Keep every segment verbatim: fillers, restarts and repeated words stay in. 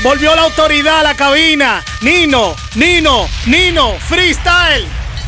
Volvió la autoridad a la cabina. Nino, Nino, Nino, freestyle.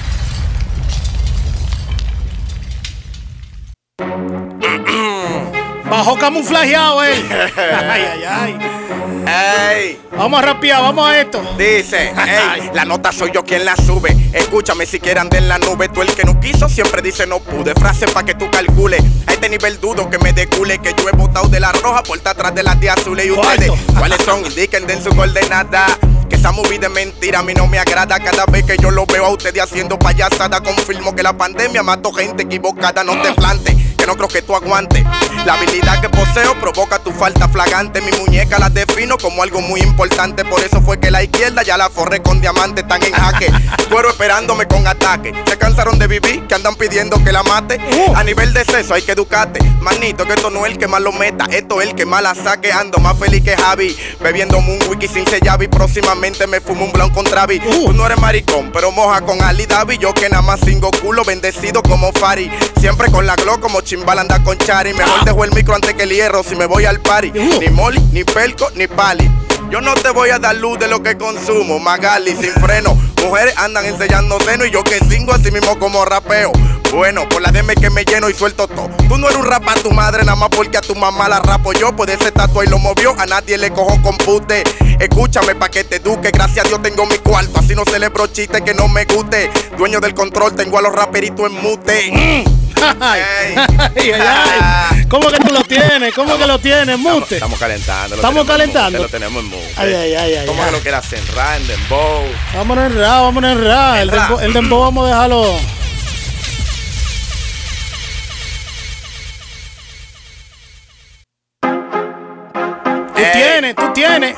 Bajó camuflajeado él. Ay, ay, ay. Ey. Vamos a rapear, vamos a esto. Dice, ey, la nota soy yo quien la sube. Escúchame si quiere andar en la nube. Tú el que no quiso siempre dice no pude. Frase pa' que tú calcules. A este nivel dudo que me decule. Que yo he botado de la roja por estar atrás de las de azules. Y ustedes, ¿cuáles son? Indiquen, den su coordenada. Que esa movie de mentira a mí no me agrada. Cada vez que yo lo veo a ustedes haciendo payasada, confirmo que la pandemia mató gente equivocada. No te plantes, que no creo que tú aguantes. La habilidad que poseo provoca tu falta flagrante. Mi muñeca la defino como algo muy importante. Por eso fue que la izquierda ya la forré con diamantes. Están en jaque, cuero esperándome con ataque. Se cansaron de vivir, que andan pidiendo que la mate. A nivel de sexo hay que educarte. Manito, que esto no es el que más lo meta, esto es el que más la saque. Ando más feliz que Javi, bebiendo un wiki sin sellar. Y próximamente me fumo un blanco con Travis. Tú no eres maricón, pero moja con Ali Davi. Yo que nada más cinco culo, bendecido como Fari. Siempre con la Glock como Chimbal anda con Chari. Mejor dejo el micro antes que el hierro si me voy al party. Ni Molly, ni Pelco, ni Pali. Yo no te voy a dar luz de lo que consumo. Magali sin freno. Mujeres andan enseñando seno y yo que singo así mismo como rapeo. Bueno, por la D M que me lleno y suelto todo. Tú no eres un rapa a tu madre nada más porque a tu mamá la rapo yo. Puede ser tatuado y lo movió, a nadie le cojo compute. Escúchame pa' que te eduque, gracias a Dios tengo mi cuarto. Así no celebro chistes que no me guste. Dueño del control, tengo a los raperitos en mute. Mm. Ay, ay, ay, ay. ¿Cómo que tú lo tienes? ¿Cómo estamos, que lo tienes? Mute. Estamos, estamos calentando. Estamos calentando. Lo tenemos en mute. Ay, ay, ay, ay. ¿Cómo ay. que lo quieras encerrar en dembow? Vámonos en ra, vámonos en ra. El dembow, el dembow vamos a dejarlo. Tú Ey. tienes, tú tienes.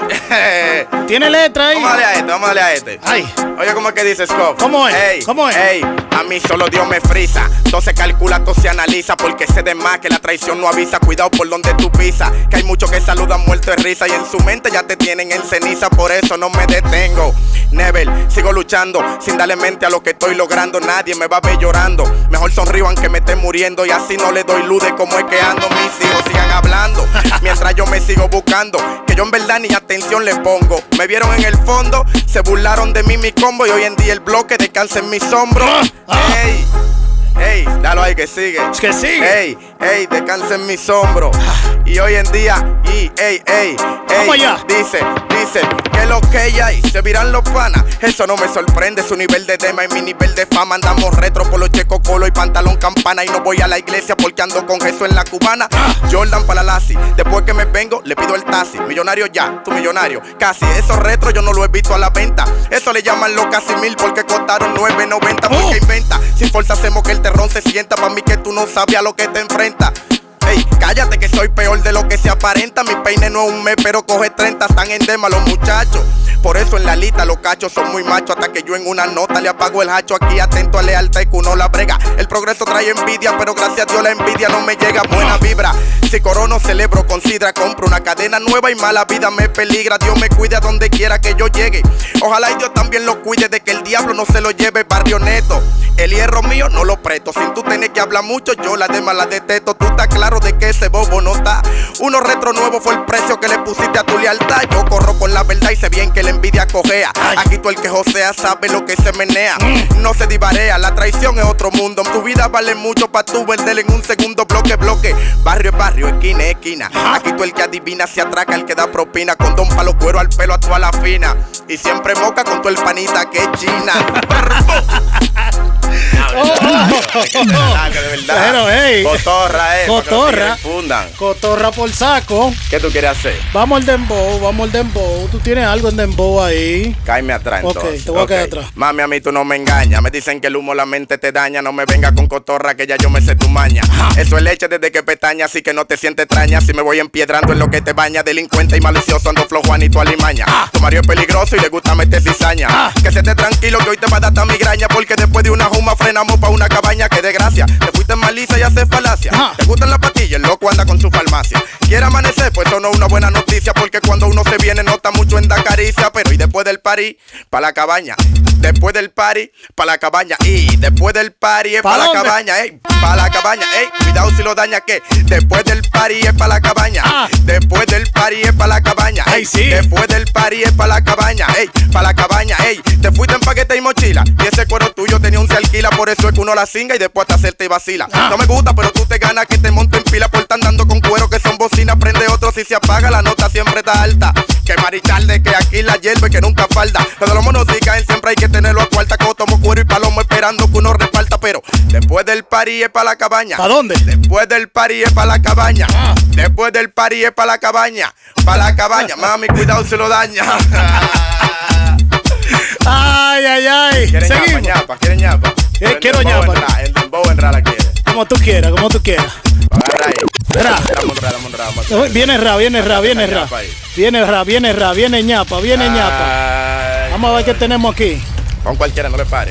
Tienes letra ahí. Vamos a darle a este, vamos a darle a este. Ay. Oye, ¿cómo es que dice Scott? ¿Cómo es? Ey, ¿Cómo es? Ey, a mí solo Dios me frisa. Todo se calcula, todo se analiza. Porque sé de más que la traición no avisa. Cuidado por donde tú pisas. Que hay muchos que saludan muerto de risa. Y en su mente ya te tienen en ceniza. Por eso no me detengo. Never, sigo luchando. Sin darle mente a lo que estoy logrando. Nadie me va a ver llorando. Mejor sonrío aunque me esté muriendo. Y así no le doy luz de cómo es que ando. Mis hijos sigan hablando. Mientras yo me sigo buscando. Que yo en verdad ni atención le pongo. Me vieron en el fondo. Se burlaron de mí mi combo. Y hoy en día el bloque descansa en mis hombros. Ey, ey, dalo ahí que sigue. Que sigue. Ey, ey, descansa en mis hombros. Y hoy en día, y, ey, ey, ey, vamos allá. Dice, dice, que lo que hay, se viran los panas. Eso no me sorprende, su nivel de tema y mi nivel de fama. Andamos retro por los checos colo y pantalón campana. Y no voy a la iglesia porque ando con Jesús en la cubana. Jordan para la Lassie, después que me vengo, le pido el taxi. Millonario ya, tu millonario, casi. Esos retro yo no lo he visto a la venta. Eso le llaman los casi mil porque costaron nueve noventa. Porque Oh. inventa, sin fuerza hacemos que el terrón se sienta. Pa' mí que tú no sabes a lo que te enfrentas. Ey, cállate que soy peor de lo que se aparenta. Mi peine no es un mes, pero coge treinta. Están en dema los muchachos. Por eso en la lista los cachos son muy machos. Hasta que yo en una nota le apago el hacho. Aquí atento a lealtad y que uno la brega. El progreso trae envidia, pero gracias a Dios la envidia no me llega. Buena vibra, si corono celebro con sidra. Compro una cadena nueva y mala vida me peligra. Dios me cuide a donde quiera que yo llegue. Ojalá y Dios también lo cuide de que el diablo no se lo lleve. Barrio Neto, el hierro mío no lo presto. Sin tú tener que hablar mucho, yo la demás la detesto. Tú estás claro de que ese bobo no está. Uno retro nuevo fue el precio que le pusiste a tu lealtad. Yo corro con la verdad y sé bien que la envidia cojea. Aquí tú el que josea sabe lo que se menea. No se divarea, la traición es otro mundo. Tu vida vale mucho pa' tú vender en un segundo. Bloque, bloque, barrio es barrio, esquina es esquina. Aquí tú el que adivina se atraca, el que da propina. Con don palo cuero al pelo a toda la fina. Y siempre moca con tu el panita que es china. Oh, oh, oh. De verdad. Pero, hey. Cotorra, eh. Cotorra. Fundan. Cotorra por saco. ¿Qué tú quieres hacer? Vamos al dembow, vamos al dembow. Tú tienes algo en dembow ahí. Cáeme atrás Ok, entonces. te voy a Ok. quedar atrás. Mami, a mí tú no me engañas. Me dicen que el humo la mente te daña. No me venga con cotorra que ya yo me sé tu maña. Eso es leche desde que pestaña, así que no te sientes extraña. Si me voy empiedrando en lo que te baña. Delincuente y malicioso ando flow Juanito Alimaña. Tu marido es peligroso y le gusta meter cizaña. Que se esté tranquilo que hoy te va a dar esta migraña. Porque después de una juma frenamos pa' una cabaña. Que desgracia, te fuiste en malicia y haces falacia. Te gustan las pastillas, el loco anda con su farmacia. quiere amanecer, pues eso no es una buena noticia, porque cuando uno se viene nota mucho en la caricia. Pero y después del party, pa' la cabaña. Después del party, pa' la cabaña. Y después del party es pa' ¿Pa la dónde? cabaña, ey, pa' la cabaña, ey. Cuidado si lo daña, que después del party es pa' la cabaña. Ah. Después del party es pa' la cabaña, Ay, ey. sí. Después del party es pa' la cabaña, ey. Pa' la cabaña, ey. Te fuiste en paquete y mochila, y ese cuero tuyo tenía un se alquila. Por eso es que uno la cinga y después te hacerte y vacila. Ah. No me gusta, pero tú te ganas que te monten pila por estar andando con cuero que son bocinas. Prende otro si se apaga, la nota siempre está alta. Que maricharde, que aquí la hierve, que nunca falta. Pero los monos sí caen, siempre hay que tenerlo a cuarta. Como tomo cuero y palomo esperando que uno reparta. Pero después del party es pa' la cabaña. ¿Pa dónde? Después del party es pa' la cabaña. Después del party es pa' la cabaña. Pa' la cabaña, mami, cuidado se lo daña. Ay, ay, ay. ¿Quieren ñapa, Seguimos. ñapa? ¿Quieren ñapa? Eh, El quiero dembow ñapa. en ra, El dembow en ra la quiere. Como tú quieras, como tú quieras. Agarra ahí. Ra. Dame un ra, dame un ra, vamos a hacer. Viene ra, viene ra, viene Esa ra. ñapa ahí. Viene ra, viene ra, viene ñapa, viene ñapa. Ay. Vamos a ver qué tenemos aquí. Con cualquiera, no le pare.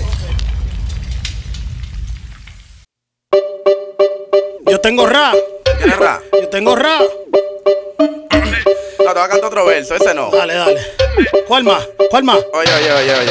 Yo tengo ra, ¿Quieres ra? yo tengo ra. No, te voy a cantar otro verso, ese no. Dale, dale. ¿Cuál más? ¿Cuál más? Oye, oye, oye, oye.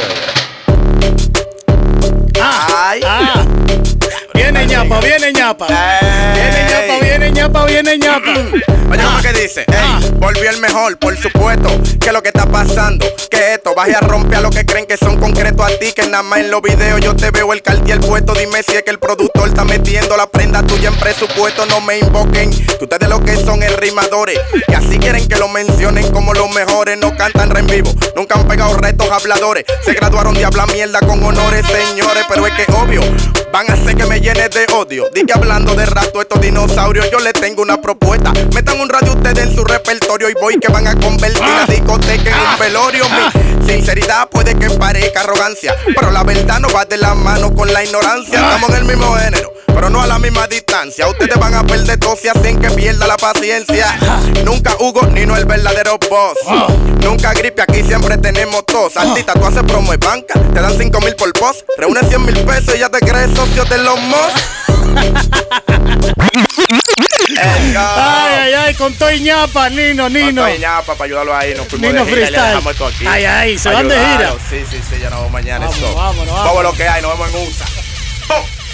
Ah, Ay. ah. Viene ñapa, viene ñapa. Viene ñapa, viene ñapa, viene ñapa. Oye, Ah. ¿cómo que dice? Ah. Ey, volvió el mejor, por supuesto. ¿Qué es lo que está pasando? Que esto baje a romper a los que creen que son concretos a ti. Que nada más en los videos yo te veo el cartier puesto. Dime si es que el productor está metiendo la prenda tuya en presupuesto. No me invoquen, que ustedes lo que son es rimadores. Y así quieren que lo mencionen como los mejores. No cantan re en vivo, nunca han pegado retos habladores. Se graduaron de hablar mierda con honores, señores. Pero es que obvio, van a hacer que me llene de odio. Di que hablando de rato estos dinosaurios, yo les tengo una propuesta. Metan un radio ustedes en su repertorio y voy que van a convertir la discoteca en un velorio. Mi sinceridad puede que parezca arrogancia, pero la verdad no va de la mano con la ignorancia. Estamos en el mismo género, pero no a la misma distancia. Ustedes van a perder todo si hacen que pierda la paciencia. Nunca Hugo Nino el verdadero boss. Nunca gripe, aquí siempre tenemos tos. Artista, tú haces promo en banca, te dan cinco mil por post. Reúne cien mil pesos y ya te crees socio de los mos. Ay, ay, ay, con todo y ñapa, Nino, Nino. Para ayudarlo ahí, nos fuimos Nino de gira y le Freestyle. dejamos esto aquí. Ay, ay, ¿se Pa' van de gira? ayudarlo. Sí, sí, sí, ya nos vemos mañana. Vámonos, eso. vámonos, Vamos vámonos. lo que hay, nos vemos en U S A. ¡Pum!